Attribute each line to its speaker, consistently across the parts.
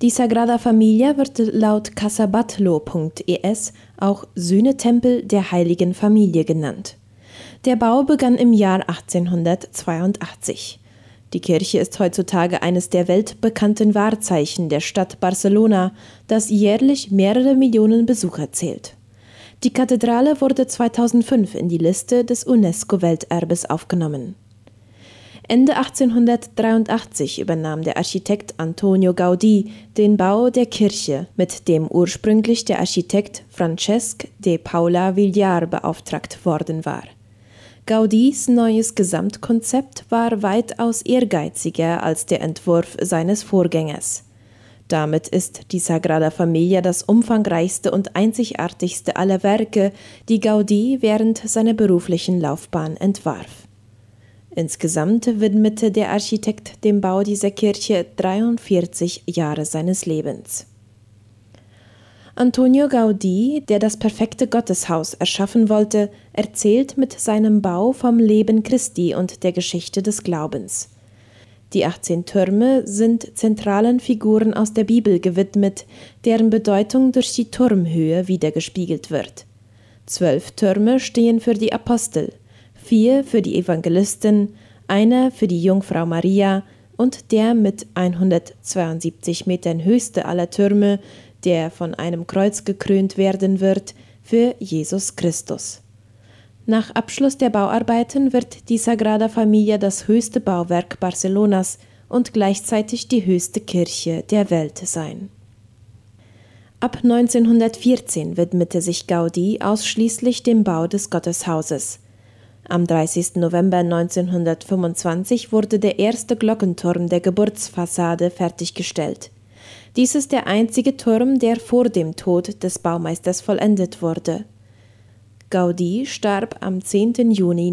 Speaker 1: Die Sagrada Familia wird laut casabatlo.es auch Sühnetempel der Heiligen Familie genannt. Der Bau begann im Jahr 1882. Die Kirche ist heutzutage eines der weltbekannten Wahrzeichen der Stadt Barcelona, das jährlich mehrere Millionen Besucher zählt. Die Kathedrale wurde 2005 in die Liste des UNESCO-Welterbes aufgenommen. Ende 1883 übernahm der Architekt Antonio Gaudí den Bau der Kirche, mit dem ursprünglich der Architekt Francesc de Paula Villar beauftragt worden war. Gaudís neues Gesamtkonzept war weitaus ehrgeiziger als der Entwurf seines Vorgängers. Damit ist die Sagrada Familia das umfangreichste und einzigartigste aller Werke, die Gaudí während seiner beruflichen Laufbahn entwarf. Insgesamt widmete der Architekt dem Bau dieser Kirche 43 Jahre seines Lebens. Antonio Gaudí, der das perfekte Gotteshaus erschaffen wollte, erzählt mit seinem Bau vom Leben Christi und der Geschichte des Glaubens. Die 18 Türme sind zentralen Figuren aus der Bibel gewidmet, deren Bedeutung durch die Turmhöhe widergespiegelt wird. 12 Türme stehen für die Apostel, 4 für die Evangelisten, einer für die Jungfrau Maria und der mit 172 Metern höchste aller Türme, der von einem Kreuz gekrönt werden wird, für Jesus Christus. Nach Abschluss der Bauarbeiten wird die Sagrada Familia das höchste Bauwerk Barcelonas und gleichzeitig die höchste Kirche der Welt sein. Ab 1914 widmete sich Gaudí ausschließlich dem Bau des Gotteshauses. Am 30. November 1925 wurde der erste Glockenturm der Geburtsfassade fertiggestellt. Dies ist der einzige Turm, der vor dem Tod des Baumeisters vollendet wurde. Gaudí starb am 10. Juni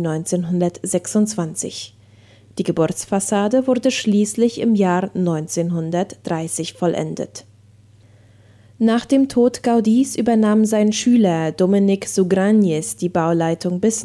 Speaker 1: 1926. Die Geburtsfassade wurde schließlich im Jahr 1930 vollendet. Nach dem Tod Gaudís übernahm sein Schüler Domènec Sugrañes die Bauleitung bis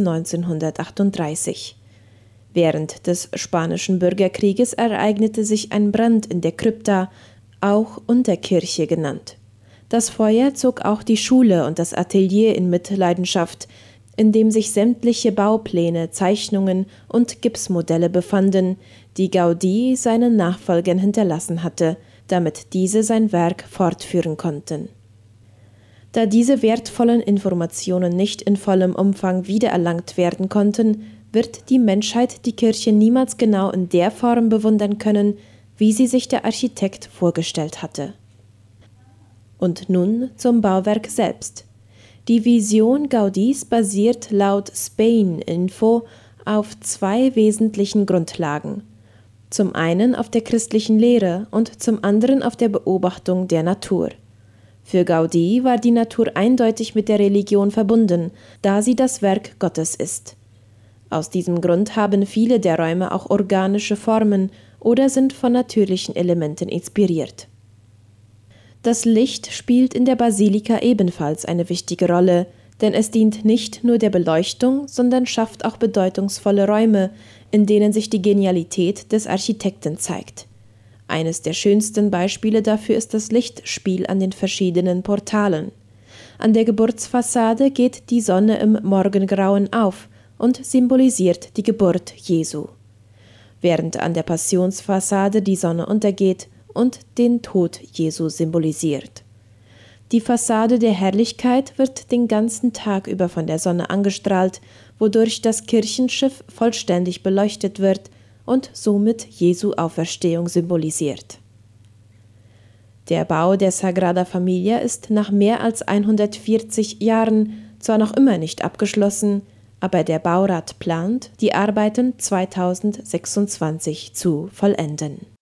Speaker 1: 1938. Während des Spanischen Bürgerkrieges ereignete sich ein Brand in der Krypta, auch Unterkirche genannt. Das Feuer zog auch die Schule und das Atelier in Mitleidenschaft, in dem sich sämtliche Baupläne, Zeichnungen und Gipsmodelle befanden, die Gaudí seinen Nachfolgern hinterlassen hatte, damit diese sein Werk fortführen konnten. Da diese wertvollen Informationen nicht in vollem Umfang wiedererlangt werden konnten, wird die Menschheit die Kirche niemals genau in der Form bewundern können, wie sie sich der Architekt vorgestellt hatte. Und nun zum Bauwerk selbst. Die Vision Gaudís basiert laut Spain Info auf 2 wesentlichen Grundlagen. Zum einen auf der christlichen Lehre und zum anderen auf der Beobachtung der Natur. Für Gaudí war die Natur eindeutig mit der Religion verbunden, da sie das Werk Gottes ist. Aus diesem Grund haben viele der Räume auch organische Formen oder sind von natürlichen Elementen inspiriert. Das Licht spielt in der Basilika ebenfalls eine wichtige Rolle, denn es dient nicht nur der Beleuchtung, sondern schafft auch bedeutungsvolle Räume, in denen sich die Genialität des Architekten zeigt. Eines der schönsten Beispiele dafür ist das Lichtspiel an den verschiedenen Portalen. An der Geburtsfassade geht die Sonne im Morgengrauen auf und symbolisiert die Geburt Jesu, während an der Passionsfassade die Sonne untergeht und den Tod Jesu symbolisiert. Die Fassade der Herrlichkeit wird den ganzen Tag über von der Sonne angestrahlt, wodurch das Kirchenschiff vollständig beleuchtet wird und somit Jesu Auferstehung symbolisiert. Der Bau der Sagrada Familia ist nach mehr als 140 Jahren zwar noch immer nicht abgeschlossen, aber der Baurat plant, die Arbeiten 2026 zu vollenden.